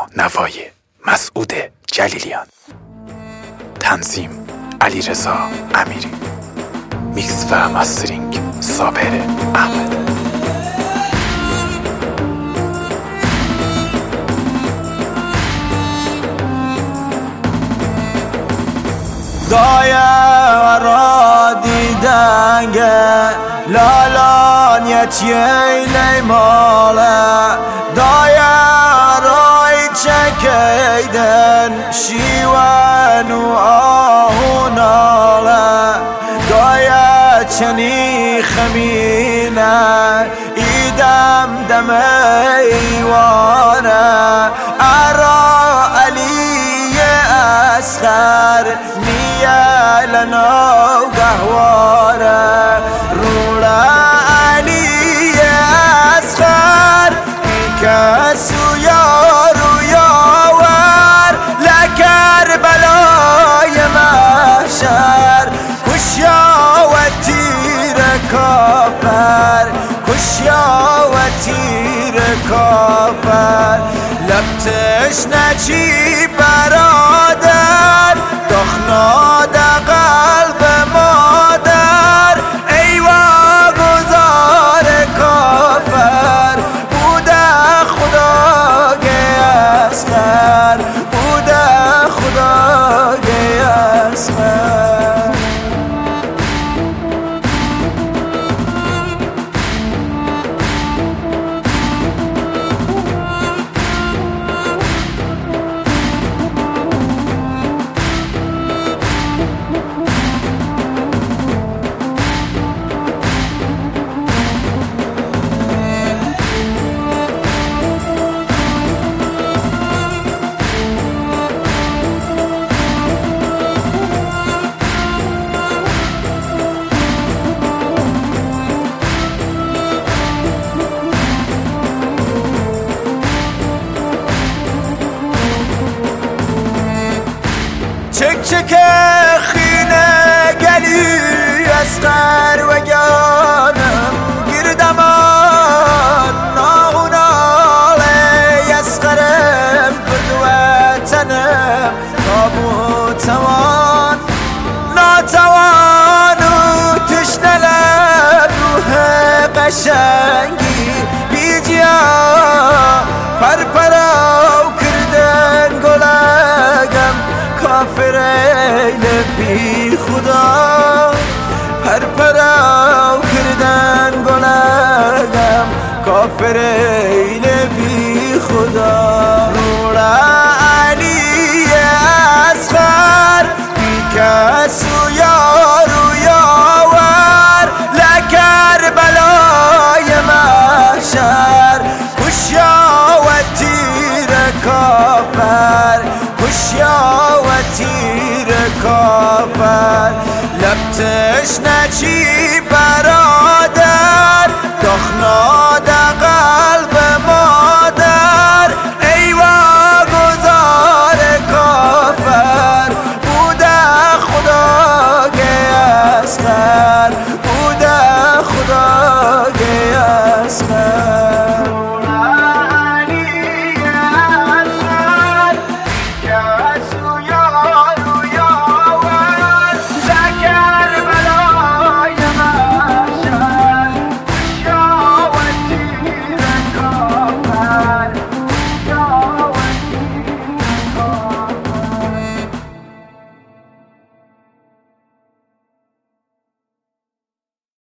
نوای مسعود جلیلیان، تنظیم علیرضا امیری، میکس و مسترینگ صابر احمد. را دیدنگه لالان یتیلی ماله رای چکیدن شیون و آهوناله چنی خمینه ایدم دم ایوانه ارا علی اصغر نیه لنا قهواره رولا علی اصغر بیکس و یارو یاور لکر بلای محشر کشیا و تیر کافر کشیا و تیر کافر لبتش نچی برادر دخناد قلب مادر ایوا گذار کافر بوده خدای اصغر بوده خدای اصغر. چک خینه گلی اصغر و گانم گردمان ناغناله اصغرم بردوتنم ناتوان و تشنلم روح قشنگی بیجیا پرپراو کردن گلگم کافر ایل بی خدا پرپراو کردن گلگم کافر ایل بی خدا رولا علی اصغر بیکس و یارو یاور لکر بلای محشر کشیا و تیر کافر کشیا و تیر کافر لبتش نچی برادر دخناد قلب